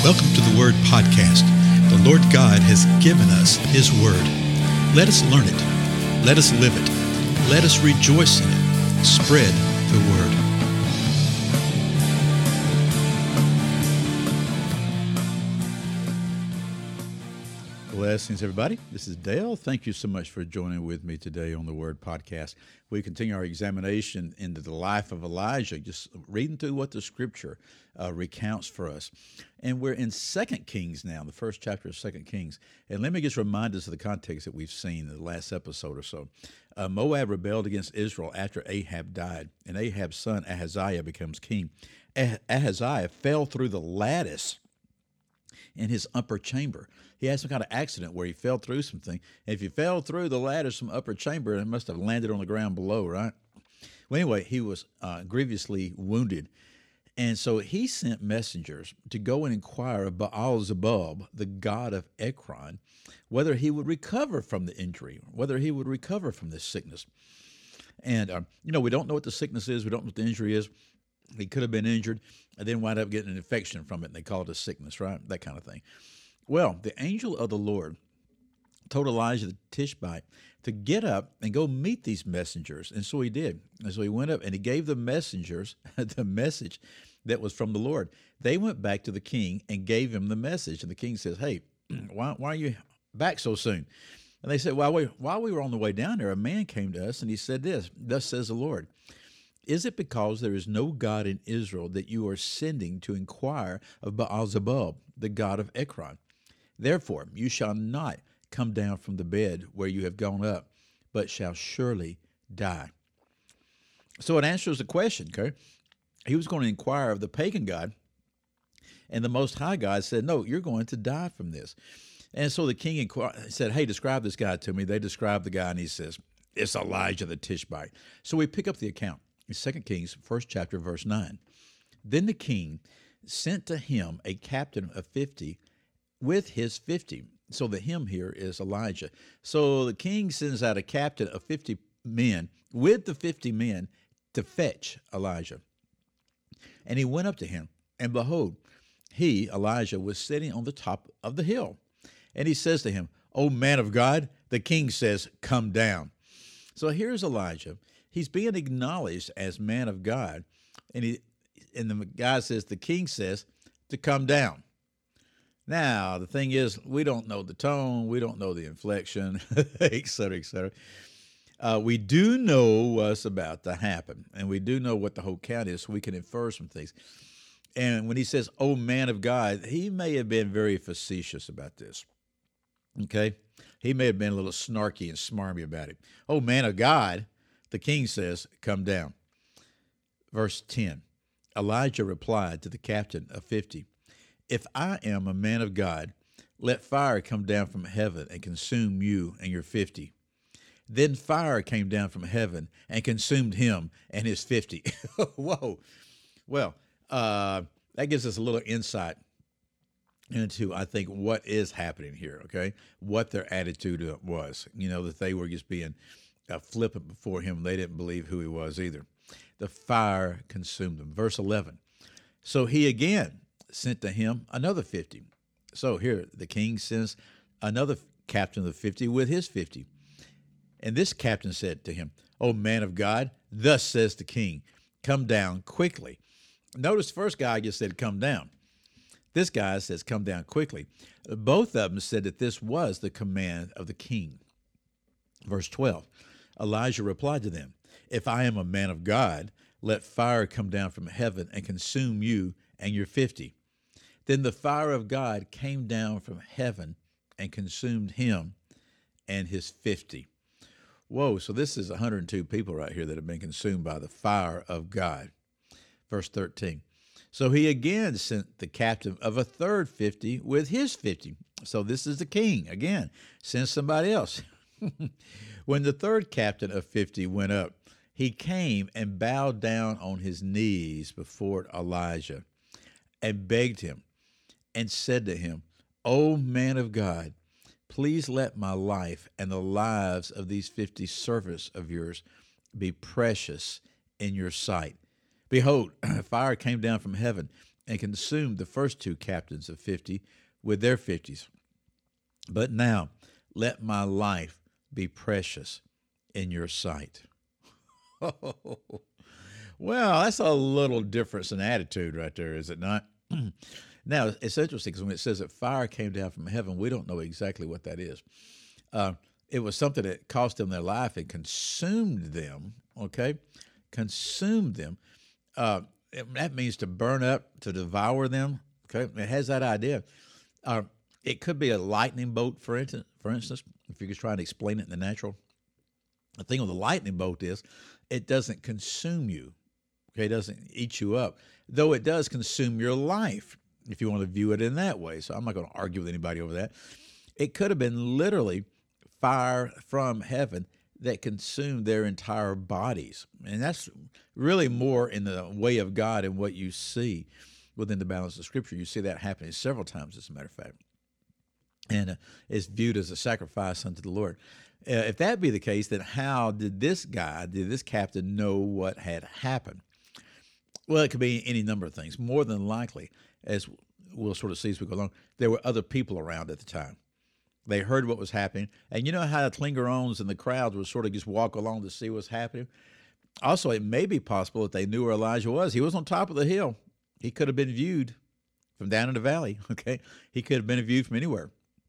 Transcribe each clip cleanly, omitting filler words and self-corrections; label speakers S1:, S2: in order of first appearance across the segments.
S1: Welcome to the Word Podcast. The Lord God has given us His Word. Let us learn it. Let us live it. Let us rejoice in it. Spread the Word. Blessings, everybody. This is Dale. Thank you so much for joining with me today on the Word Podcast. We continue our examination into the life of Elijah, just reading through what the Scripture recounts for us. And we're in 2 Kings now, the first chapter of 2 Kings. And let me just remind us of the context that we've seen in the last episode or so. Moab rebelled against Israel after Ahab died, and Ahab's son Ahaziah becomes king. Ahaziah fell through the lattice in his upper chamber. He had some kind of accident where he fell through something. And if he fell through the lattice from upper chamber, it must have landed on the ground below, right? Well, anyway, he was grievously wounded. And so he sent messengers to go and inquire of Baal-zebub, the god of Ekron, whether he would recover from the injury, whether he would recover from this sickness. And, we don't know what the sickness is. We don't know what the injury is. He could have been injured and then wind up getting an infection from it, and they call it a sickness, right? That kind of thing. Well, the angel of the Lord told Elijah the Tishbite to get up and go meet these messengers, and so he did. And so he went up and he gave the messengers the message that was from the Lord. They went back to the king and gave him the message, and the king says, "Hey, why are you back so soon?" And they said, "While we were on the way down there, a man came to us, and he said this, 'Thus says the Lord, is it because there is no God in Israel that you are sending to inquire of Baal-zebub, the god of Ekron? Therefore, you shall not come down from the bed where you have gone up, but shall surely die.'" So it answers the question, okay? He was going to inquire of the pagan god, and the Most High God said, "No, you're going to die from this." And so the king said, "Hey, describe this guy to me." They describe the guy, and he says, "It's Elijah the Tishbite." So we pick up the account in 2 Kings, first chapter, verse 9. "Then the king sent to him a captain of 50 with his 50. So the him here is Elijah. So the king sends out a captain of 50 men with the 50 men to fetch Elijah. And he went up to him, and behold, he, Elijah, was sitting on the top of the hill. And he says to him, "O man of God," the king says, "come down." So here's Elijah. He's being acknowledged as man of God. And the guy says, the king says, to come down. Now, the thing is, we don't know the tone, we don't know the inflection, et cetera, et cetera. We do know what's about to happen, and we do know what the whole count is, so we can infer some things. And when he says, "Oh, man of God," he may have been very facetious about this, okay? He may have been a little snarky and smarmy about it. "Oh, man of God," the king says, "come down." Verse 10, Elijah replied to the captain of 50, "If I am a man of God, let fire come down from heaven and consume you and your 50. Then fire came down from heaven and consumed him and his 50. Whoa. Well, that gives us a little insight into, I think, what is happening here, okay? What their attitude was, that they were just being flippant before him. They didn't believe who he was either. The fire consumed them. Verse 11, "So he again sent to him another 50. So here, the king sends another captain of 50 with his 50. And this captain said to him, "O man of God, thus says the king, come down quickly." Notice the first guy just said, "come down." This guy says, "come down quickly." Both of them said that this was the command of the king. Verse 12, Elijah replied to them, "If I am a man of God, let fire come down from heaven and consume you and your 50. Then the fire of God came down from heaven and consumed him and his 50. Whoa, so this is 102 people right here that have been consumed by the fire of God. Verse 13, "So he again sent the captain of a third 50 with his 50. So this is the king, again, sends somebody else. "When the third captain of 50 went up, he came and bowed down on his knees before Elijah and begged him and said to him, 'O man of God, please let my life and the lives of these 50 servants of yours be precious in your sight. Behold, fire came down from heaven and consumed the first two captains of 50 with their 50s. But now let my life be precious in your sight. Well, that's a little difference in attitude right there, is it not? Now, it's interesting because when it says that fire came down from heaven, we don't know exactly what that is. It was something that cost them their life and consumed them, okay? Consumed them. That means to burn up, to devour them, okay? It has that idea. It could be a lightning bolt, for instance, if you're just trying to explain it in the natural. The thing with the lightning bolt is it doesn't consume you, okay? It doesn't eat you up, though it does consume your life, if you want to view it in that way. So I'm not going to argue with anybody over that. It could have been literally fire from heaven that consumed their entire bodies. And that's really more in the way of God and what you see within the balance of Scripture. You see that happening several times, as a matter of fact. And it's viewed as a sacrifice unto the Lord. If that be the case, then how did this captain know what had happened? Well, it could be any number of things. More than likely, as we'll sort of see as we go along, there were other people around at the time. They heard what was happening. And you know how the clinger-ons and the crowds would sort of just walk along to see what's happening? Also, it may be possible that they knew where Elijah was. He was on top of the hill. He could have been viewed from down in the valley, okay? He could have been viewed from anywhere.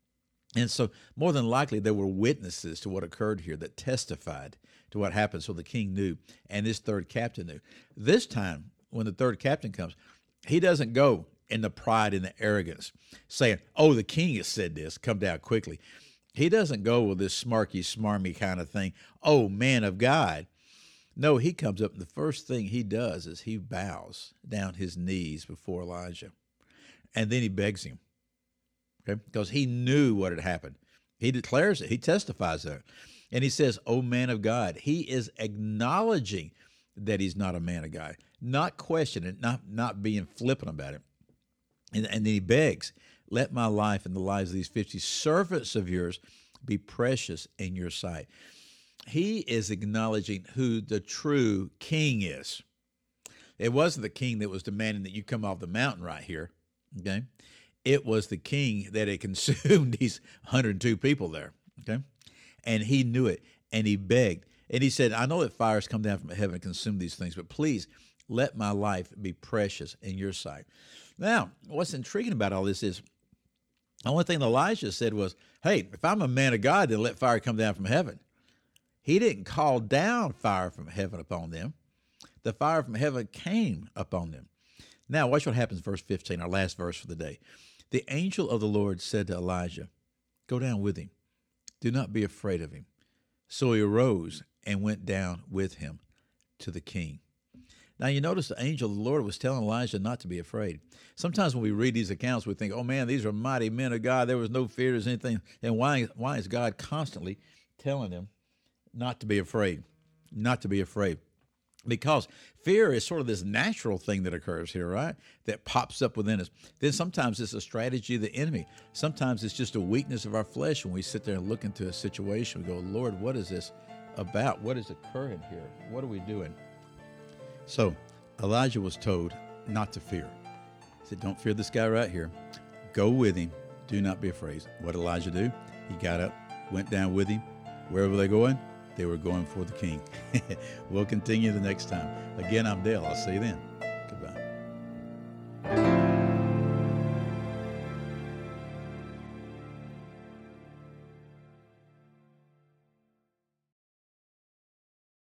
S1: And so more than likely there were witnesses to what occurred here that testified to what happened, so the king knew, and this third captain knew. This time, when the third captain comes, he doesn't go in the pride and the arrogance, saying, oh, the king has said this, come down quickly. He doesn't go with this smarky, smarmy kind of thing, oh, man of God. No, he comes up, and the first thing he does is he bows down his knees before Elijah, and then he begs him. Okay, because he knew what had happened. He declares it. He testifies that. And he says, oh, man of God. He is acknowledging that he's not a man of God, not questioning it, not being flippant about it. And then he begs, let my life and the lives of these 50 servants of yours be precious in your sight. He is acknowledging who the true king is. It wasn't the king that was demanding that you come off the mountain right here, okay? It was the king that had consumed these 102 people there, okay? And he knew it, and he begged. And he said, I know that fires come down from heaven and consume these things, but please let my life be precious in your sight. Now, what's intriguing about all this is the only thing Elijah said was, hey, if I'm a man of God, then let fire come down from heaven. He didn't call down fire from heaven upon them. The fire from heaven came upon them. Now, watch what happens, verse 15, our last verse for the day. The angel of the Lord said to Elijah, go down with him. Do not be afraid of him. So he arose and went down with him to the king. Now, you notice the angel of the Lord was telling Elijah not to be afraid. Sometimes when we read these accounts, we think, oh, man, these are mighty men of God. There was no fear, there's anything. And why is God constantly telling them not to be afraid, not to be afraid? Because fear is sort of this natural thing that occurs here, right? That pops up within us. Then sometimes it's a strategy of the enemy. Sometimes it's just a weakness of our flesh when we sit there and look into a situation. We go, Lord, what is this about? What is occurring here? What are we doing? So Elijah was told not to fear. He said, don't fear this guy right here. Go with him. Do not be afraid. What did Elijah do? He got up, went down with him. Where were they going? They were going for the king. We'll continue the next time. Again, I'm Dale. I'll see you then.